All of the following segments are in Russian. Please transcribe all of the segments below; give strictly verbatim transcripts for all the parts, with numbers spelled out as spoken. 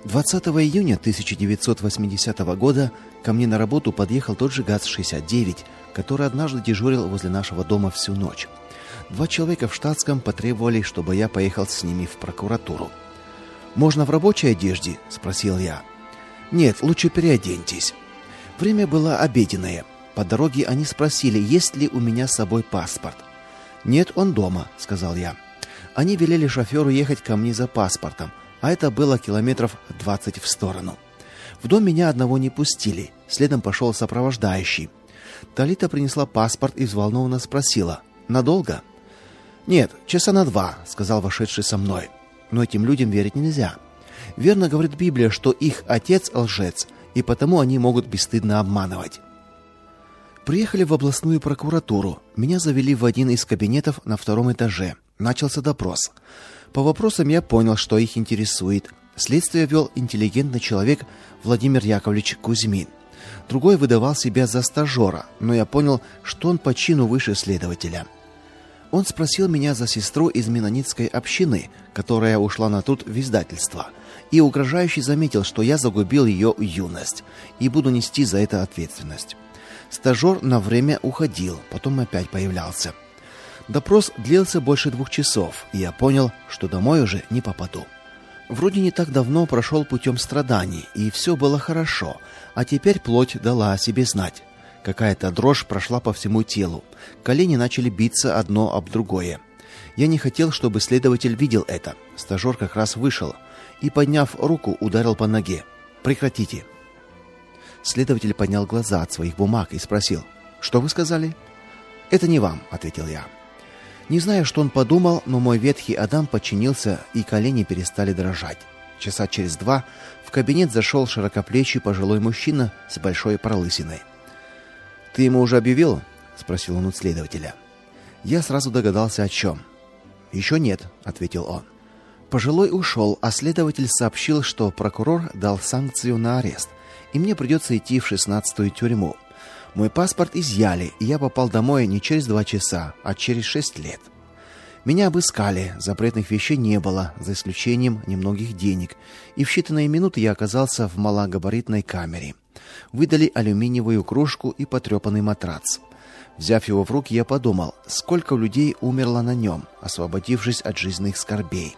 двадцатого июня тысяча девятьсот восьмидесятого года ко мне на работу подъехал тот же ГАЗ шестьдесят девять, который однажды дежурил возле нашего дома всю ночь. Два человека в штатском потребовали, чтобы я поехал с ними в прокуратуру. «Можно в рабочей одежде?» – спросил я. «Нет, лучше переоденьтесь». Время было обеденное. По дороге они спросили, есть ли у меня с собой паспорт. «Нет, он дома», – сказал я. Они велели шоферу ехать ко мне за паспортом, а это было километров двадцать в сторону. В дом меня одного не пустили, следом пошел сопровождающий. Талита принесла паспорт и взволнованно спросила: «Надолго?» «Нет, часа на два», — сказал вошедший со мной. Но этим людям верить нельзя. Верно говорит Библия, что их отец лжец, и потому они могут бесстыдно обманывать. Приехали в областную прокуратуру. Меня завели в один из кабинетов на втором этаже. Начался допрос. По вопросам я понял, что их интересует. Следствие вел интеллигентный человек Владимир Яковлевич Кузьмин. Другой выдавал себя за стажера, но я понял, что он по чину выше следователя. Он спросил меня за сестру из меннонитской общины, которая ушла на труд в издательство, и угрожающе заметил, что я загубил ее юность и буду нести за это ответственность. Стажер на время уходил, потом опять появлялся. Допрос длился больше двух часов, и я понял, что домой уже не попаду. Вроде не так давно прошел путем страданий, и все было хорошо, а теперь плоть дала о себе знать. Какая-то дрожь прошла по всему телу, колени начали биться одно об другое. Я не хотел, чтобы следователь видел это. Стажер как раз вышел и, подняв руку, ударил по ноге. «Прекратите!» Следователь поднял глаза от своих бумаг и спросил: «Что вы сказали?» «Это не вам», — ответил я. Не знаю, что он подумал, но мой ветхий Адам подчинился, и колени перестали дрожать. Часа через два в кабинет зашел широкоплечий пожилой мужчина с большой пролысиной. «Ты ему уже объявил?» — спросил он у следователя. Я сразу догадался, о чем. «Еще нет», — ответил он. Пожилой ушел, а следователь сообщил, что прокурор дал санкцию на арест, и мне придется идти в шестнадцатую тюрьму. Мой паспорт изъяли, и я попал домой не через два часа, а через шесть лет. Меня обыскали, запретных вещей не было, за исключением немногих денег, и в считанные минуты я оказался в малогабаритной камере. Выдали алюминиевую кружку и потрепанный матрац. Взяв его в руки, я подумал, сколько людей умерло на нем, освободившись от жизненных скорбей.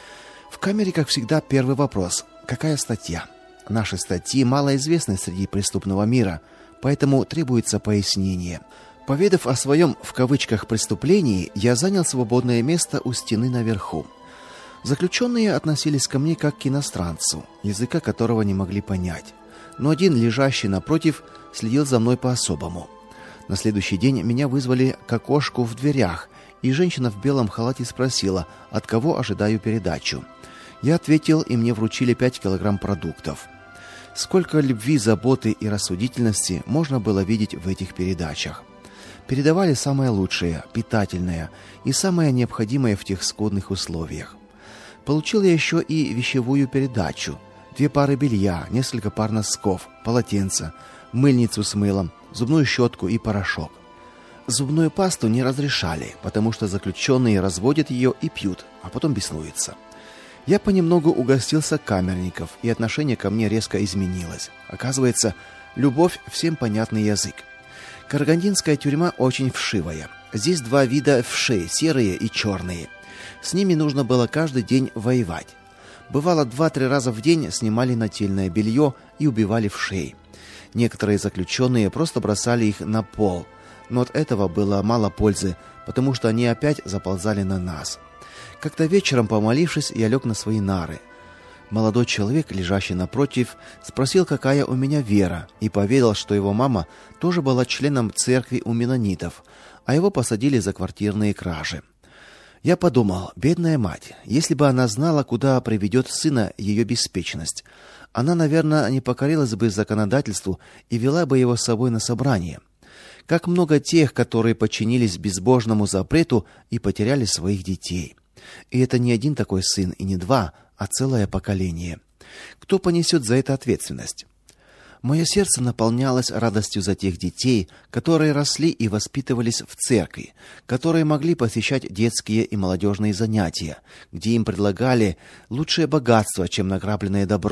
В камере, как всегда, первый вопрос: какая статья? Наши статьи малоизвестны среди преступного мира, поэтому требуется пояснение. Поведав о своем, в кавычках, преступлении, я занял свободное место у стены наверху. Заключенные относились ко мне как к иностранцу, языка которого не могли понять. Но один, лежащий напротив, следил за мной по-особому. На следующий день меня вызвали к окошку в дверях, и женщина в белом халате спросила, от кого ожидаю передачу. Я ответил, и мне вручили пять килограмм продуктов. Сколько любви, заботы и рассудительности можно было видеть в этих передачах. Передавали самое лучшее, питательное и самое необходимое в тех скудных условиях. Получил я еще и вещевую передачу. Две пары белья, несколько пар носков, полотенца, мыльницу с мылом, зубную щетку и порошок. Зубную пасту не разрешали, потому что заключенные разводят ее и пьют, а потом беснуются. Я понемногу угостился камерников, и отношение ко мне резко изменилось. Оказывается, любовь — всем понятный язык. Карагандинская тюрьма очень вшивая. Здесь два вида вшей, серые и черные. С ними нужно было каждый день воевать. Бывало, два-три раза в день снимали нательное белье и убивали вшей. Некоторые заключенные просто бросали их на пол, но от этого было мало пользы, потому что они опять заползали на нас. Как-то вечером, помолившись, я лег на свои нары. Молодой человек, лежащий напротив, спросил, какая у меня вера, и поведал, что его мама тоже была членом церкви у меннонитов, а его посадили за квартирные кражи. Я подумал, бедная мать, если бы она знала, куда приведет сына ее беспечность, она, наверное, не покорилась бы законодательству и вела бы его с собой на собрание. Как много тех, которые подчинились безбожному запрету и потеряли своих детей. И это не один такой сын, и не два, а целое поколение. Кто понесет за это ответственность? Мое сердце наполнялось радостью за тех детей, которые росли и воспитывались в церкви, которые могли посещать детские и молодежные занятия, где им предлагали лучшее богатство, чем награбленное добро.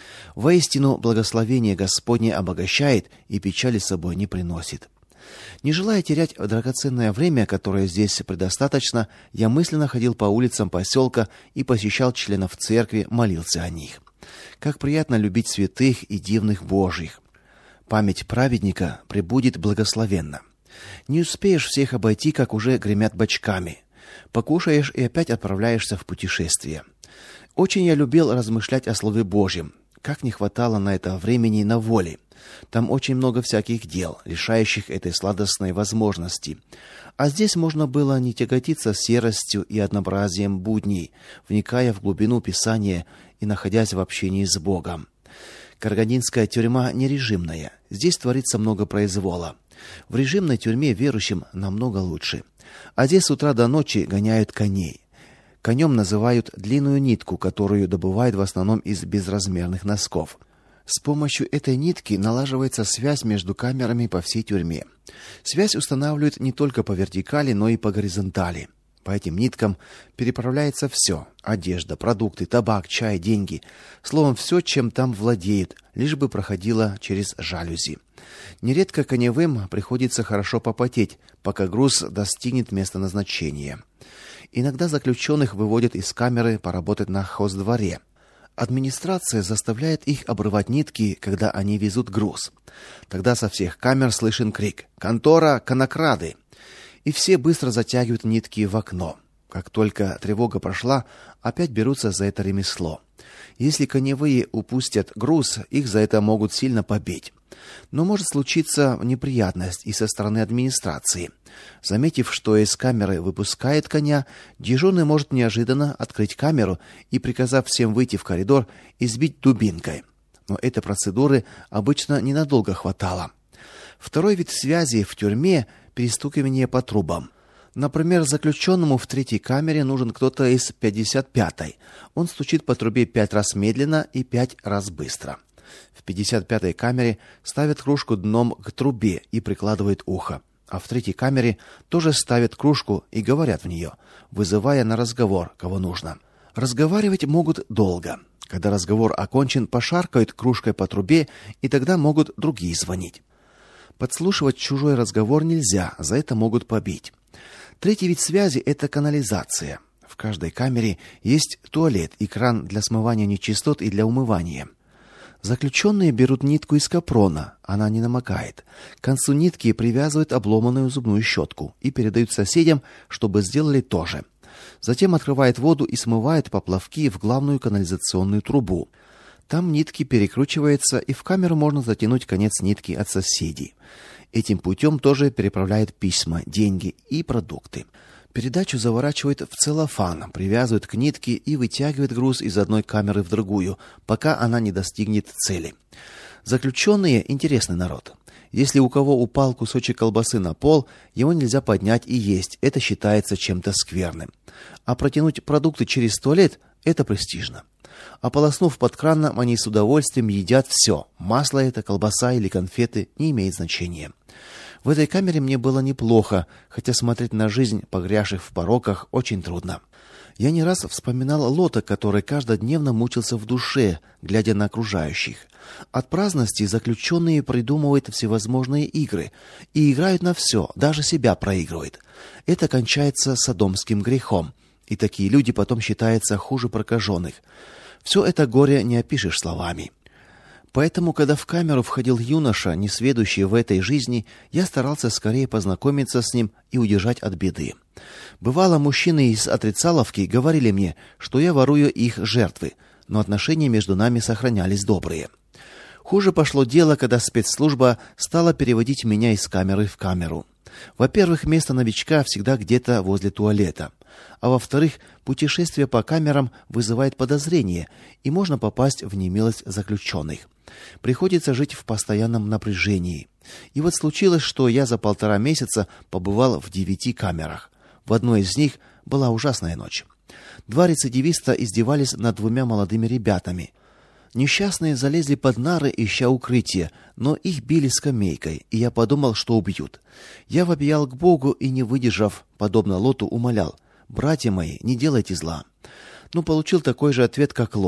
Воистину, благословение Господне обогащает и печали с собой не приносит. Не желая терять драгоценное время, которое здесь предостаточно, я мысленно ходил по улицам поселка и посещал членов церкви, молился о них. Как приятно любить святых и дивных Божьих. Память праведника пребудет благословенно. Не успеешь всех обойти, как уже гремят бочками. Покушаешь и опять отправляешься в путешествие. Очень я любил размышлять о Слове Божьем. Как не хватало на это времени и на воли. Там очень много всяких дел, лишающих этой сладостной возможности. А здесь можно было не тяготиться серостью и однообразием будней, вникая в глубину Писания и находясь в общении с Богом. Карагандинская тюрьма не режимная. Здесь творится много произвола. В режимной тюрьме верующим намного лучше. А здесь с утра до ночи гоняют коней. Конем называют длинную нитку, которую добывают в основном из безразмерных носков. С помощью этой нитки налаживается связь между камерами по всей тюрьме. Связь устанавливают не только по вертикали, но и по горизонтали. По этим ниткам переправляется все: одежда, продукты, табак, чай, деньги. Словом, все, чем там владеют, лишь бы проходило через жалюзи. Нередко коневым приходится хорошо попотеть, пока груз достигнет места назначения. Иногда заключенных выводят из камеры поработать на хоздворе. Администрация заставляет их обрывать нитки, когда они везут груз. Тогда со всех камер слышен крик: «Контора, конокрады!» И все быстро затягивают нитки в окно. Как только тревога прошла, опять берутся за это ремесло. Если коневые упустят груз, их за это могут сильно побить. Но может случиться неприятность и со стороны администрации. Заметив, что из камеры выпускает коня, дежурный может неожиданно открыть камеру и, приказав всем выйти в коридор, избить дубинкой. Но этой процедуры обычно ненадолго хватало. Второй вид связи в тюрьме – перестукивание по трубам. Например, заключенному в третьей камере нужен кто-то из пятьдесят пятой. Он стучит по трубе пять раз медленно и пять раз быстро. В пятьдесят пятой камере ставят кружку дном к трубе и прикладывают ухо. А в третьей камере тоже ставят кружку и говорят в нее, вызывая на разговор, кого нужно. Разговаривать могут долго. Когда разговор окончен, пошаркают кружкой по трубе, и тогда могут другие звонить. Подслушивать чужой разговор нельзя, за это могут побить. Третий вид связи – это канализация. В каждой камере есть туалет и кран для смывания нечистот и для умывания. Заключенные берут нитку из капрона, она не намокает. К концу нитки привязывают обломанную зубную щетку и передают соседям, чтобы сделали то же. Затем открывают воду и смывают поплавки в главную канализационную трубу. Там нитки перекручиваются, и в камеру можно затянуть конец нитки от соседей. Этим путем тоже переправляют письма, деньги и продукты. Передачу заворачивают в целлофан, привязывают к нитке и вытягивают груз из одной камеры в другую, пока она не достигнет цели. Заключенные – интересный народ. Если у кого упал кусочек колбасы на пол, его нельзя поднять и есть, это считается чем-то скверным. А протянуть продукты через туалет – это престижно. Ополоснув под краном, они с удовольствием едят все. Масло это, колбаса или конфеты, не имеет значения. В этой камере мне было неплохо, хотя смотреть на жизнь погрязших в пороках очень трудно. Я не раз вспоминал Лота, который каждодневно мучился в душе, глядя на окружающих. От праздности заключенные придумывают всевозможные игры и играют на все, даже себя проигрывают. Это кончается содомским грехом, и такие люди потом считаются хуже прокаженных. Все это горе не опишешь словами. Поэтому, когда в камеру входил юноша, несведущий в этой жизни, я старался скорее познакомиться с ним и удержать от беды. Бывало, мужчины из отрицаловки говорили мне, что я ворую их жертвы, но отношения между нами сохранялись добрые. Хуже пошло дело, когда спецслужба стала переводить меня из камеры в камеру. Во-первых, место новичка всегда где-то возле туалета. А во-вторых, путешествие по камерам вызывает подозрение, и можно попасть в немилость заключенных. Приходится жить в постоянном напряжении. И вот случилось, что я за полтора месяца побывал в девяти камерах. В одной из них была ужасная ночь. Два рецидивиста издевались над двумя молодыми ребятами. Несчастные залезли под нары, ища укрытие, но их били скамейкой, и я подумал, что убьют. Я вопиял к Богу и, не выдержав, подобно Лоту, умолял: «Братья мои, не делайте зла». Но получил такой же ответ, как Лот.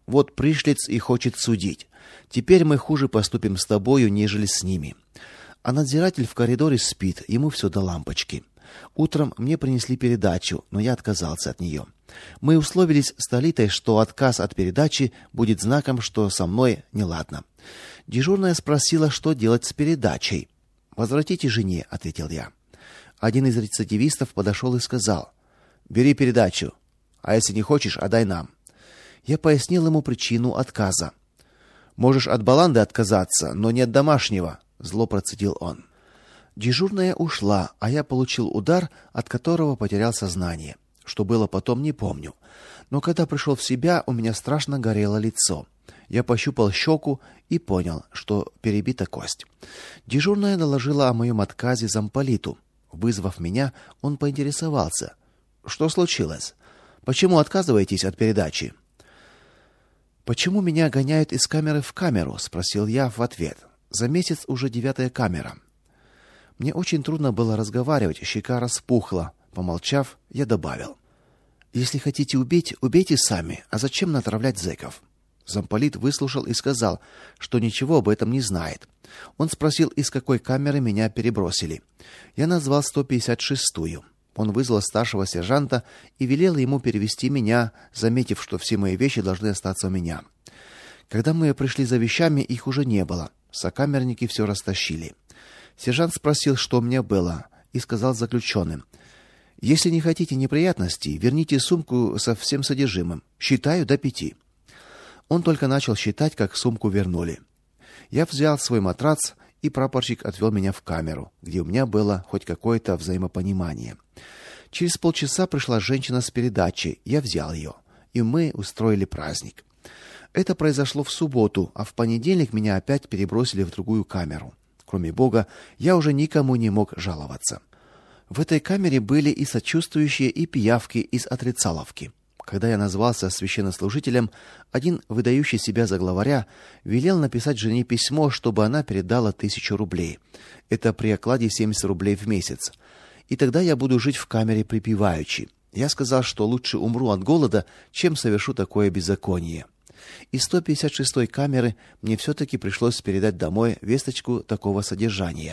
Вот пришлец и хочет судить. Теперь мы хуже поступим с тобою, нежели с ними. А надзиратель в коридоре спит, ему все до лампочки. Утром мне принесли передачу, но я отказался от нее. Мы условились с Талитой, что отказ от передачи будет знаком, что со мной неладно. Дежурная спросила, что делать с передачей. «Возвратите жене», — ответил я. Один из рецидивистов подошел и сказал: «Бери передачу, а если не хочешь, отдай нам». Я пояснил ему причину отказа. «Можешь от баланды отказаться, но не от домашнего», — зло процедил он. Дежурная ушла, а я получил удар, от которого потерял сознание. Что было потом, не помню. Но когда пришел в себя, у меня страшно горело лицо. Я пощупал щеку и понял, что перебита кость. Дежурная доложила о моем отказе замполиту. Вызвав меня, он поинтересовался: «Что случилось? Почему отказываетесь от передачи?» «Почему меня гоняют из камеры в камеру?» — спросил я в ответ. «За месяц уже девятая камера». Мне очень трудно было разговаривать, щека распухла. Помолчав, я добавил: «Если хотите убить, убейте сами, а зачем натравлять зэков?» Замполит выслушал и сказал, что ничего об этом не знает. Он спросил, из какой камеры меня перебросили. Я назвал сто пятьдесят шестую. Он вызвал старшего сержанта и велел ему перевести меня, заметив, что все мои вещи должны остаться у меня. Когда мы пришли за вещами, их уже не было. Сокамерники все растащили. Сержант спросил, что у меня было, и сказал заключенным: «Если не хотите неприятностей, верните сумку со всем содержимым. Считаю до пяти». Он только начал считать, как сумку вернули. Я взял свой матрац, и прапорщик отвел меня в камеру, где у меня было хоть какое-то взаимопонимание. Через полчаса пришла женщина с передачей, я взял ее, и мы устроили праздник. Это произошло в субботу, а в понедельник меня опять перебросили в другую камеру. Кроме Бога, я уже никому не мог жаловаться. В этой камере были и сочувствующие, и пиявки из отрицаловки. Когда я назвался священнослужителем, один, выдающий себя за главаря, велел написать жене письмо, чтобы она передала тысячу рублей. Это при окладе семьдесят рублей в месяц. И тогда я буду жить в камере припеваючи. Я сказал, что лучше умру от голода, чем совершу такое беззаконие. Из сто пятьдесят шестой камеры мне все-таки пришлось передать домой весточку такого содержания.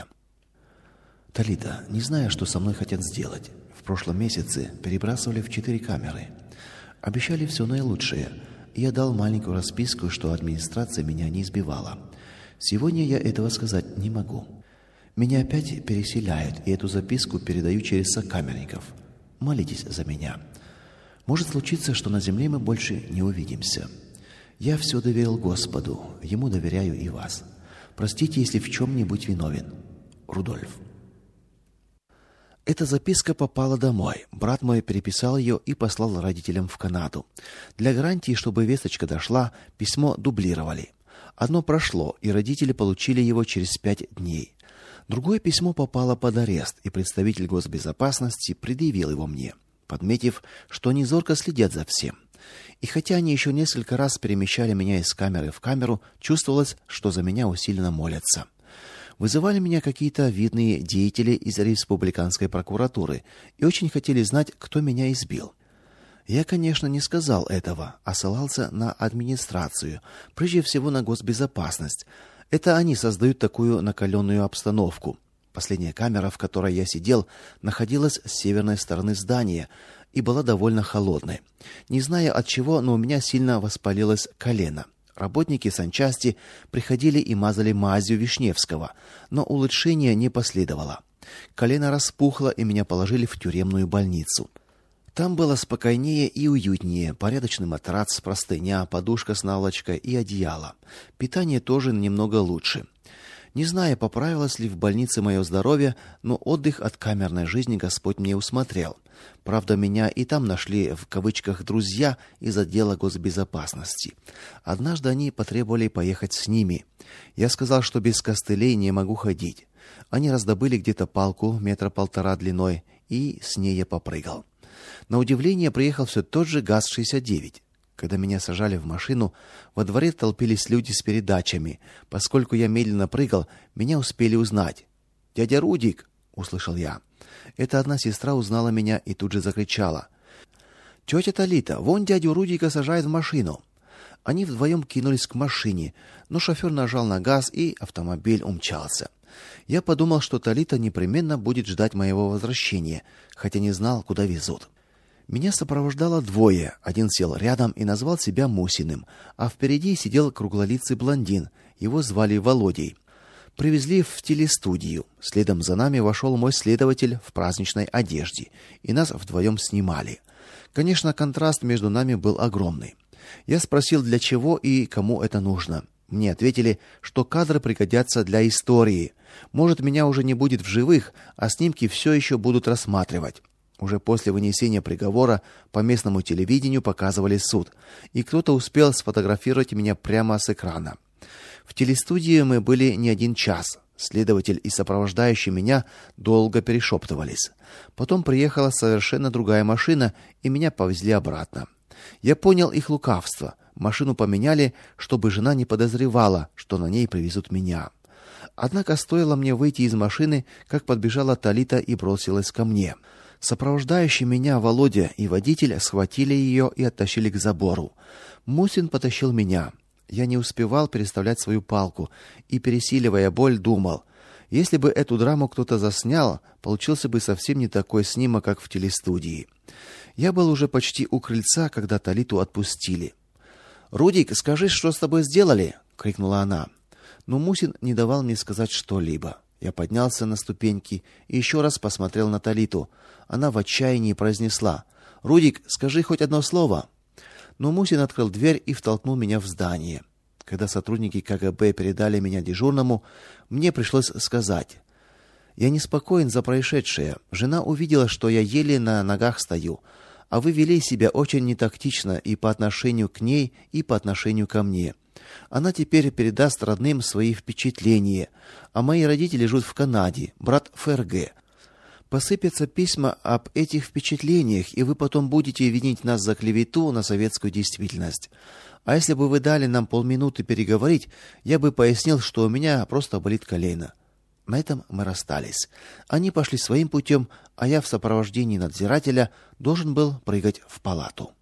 «Талита, не знаю, что со мной хотят сделать. В прошлом месяце перебрасывали в четыре камеры. Обещали все наилучшее. Я дал маленькую расписку, что администрация меня не избивала. Сегодня я этого сказать не могу. Меня опять переселяют, и эту записку передаю через сокамерников. Молитесь за меня. Может случиться, что на земле мы больше не увидимся. Я все доверил Господу, Ему доверяю и вас. Простите, если в чем-нибудь виновен. Рудольф». Эта записка попала домой. Брат мой переписал ее и послал родителям в Канаду. Для гарантии, чтобы весточка дошла, письмо дублировали. Одно прошло, и родители получили его через пять дней. Другое письмо попало под арест, и представитель госбезопасности предъявил его мне, подметив, что они зорко следят за всем. И хотя они еще несколько раз перемещали меня из камеры в камеру, чувствовалось, что за меня усиленно молятся. Вызывали меня какие-то видные деятели из республиканской прокуратуры и очень хотели знать, кто меня избил. Я, конечно, не сказал этого, а ссылался на администрацию, прежде всего на госбезопасность. Это они создают такую накаленную обстановку. Последняя камера, в которой я сидел, находилась с северной стороны здания и была довольно холодной. Не знаю от чего, но у меня сильно воспалилось колено. Работники санчасти приходили и мазали мазью Вишневского, но улучшения не последовало. Колено распухло, и меня положили в тюремную больницу. Там было спокойнее и уютнее: порядочный матрац, простыня, подушка с наволочкой и одеяло. Питание тоже немного лучше. Не знаю, поправилось ли в больнице мое здоровье, но отдых от камерной жизни Господь мне усмотрел. Правда, меня и там нашли в кавычках друзья из отдела госбезопасности. Однажды они потребовали поехать с ними. Я сказал, что без костылей не могу ходить. Они раздобыли где-то палку метра полтора длиной, и с ней я попрыгал. На удивление приехал все тот же ГАЗ шестьдесят девять. Когда меня сажали в машину, во дворе толпились люди с передачами. Поскольку я медленно прыгал, меня успели узнать. «Дядя Рудик!» — услышал я. Эта одна сестра узнала меня и тут же закричала: «Тетя Талита, вон дядю Рудика сажают в машину!» Они вдвоем кинулись к машине, но шофер нажал на газ, и автомобиль умчался. Я подумал, что Талита непременно будет ждать моего возвращения, хотя не знал, куда везут. Меня сопровождало двое. Один сел рядом и назвал себя Мусиным, а впереди сидел круглолицый блондин. Его звали Володей. Привезли в телестудию. Следом за нами вошел мой следователь в праздничной одежде, и нас вдвоем снимали. Конечно, контраст между нами был огромный. Я спросил, для чего и кому это нужно. Мне ответили, что кадры пригодятся для истории. Может, меня уже не будет в живых, а снимки все еще будут рассматривать. Уже после вынесения приговора по местному телевидению показывали суд, и кто-то успел сфотографировать меня прямо с экрана. В телестудии мы были не один час. Следователь и сопровождающий меня долго перешептывались. Потом приехала совершенно другая машина, и меня повезли обратно. Я понял их лукавство. Машину поменяли, чтобы жена не подозревала, что на ней привезут меня. Однако стоило мне выйти из машины, как подбежала Талита и бросилась ко мне. Сопровождающий меня Володя и водитель схватили ее и оттащили к забору. Мусин потащил меня. Я не успевал переставлять свою палку и, пересиливая боль, думал: если бы эту драму кто-то заснял, получился бы совсем не такой снимок, как в телестудии. Я был уже почти у крыльца, когда Талиту отпустили. «Рудик, скажи, что с тобой сделали?» — крикнула она. Но Мусин не давал мне сказать что-либо. Я поднялся на ступеньки и еще раз посмотрел на Талиту. Она в отчаянии произнесла: «Рудик, скажи хоть одно слово». Но Мусин открыл дверь и втолкнул меня в здание. Когда сотрудники ка гэ бэ передали меня дежурному, мне пришлось сказать: «Я неспокоен за происшедшее. Жена увидела, что я еле на ногах стою, а вы вели себя очень нетактично и по отношению к ней, и по отношению ко мне. Она теперь передаст родным свои впечатления, а мои родители живут в Канаде, брат в эр гэ. Посыпятся письма об этих впечатлениях, и вы потом будете винить нас за клевету на советскую действительность. А если бы вы дали нам полминуты переговорить, я бы пояснил, что у меня просто болит колено». На этом мы расстались. Они пошли своим путем, а я в сопровождении надзирателя должен был прыгать в палату.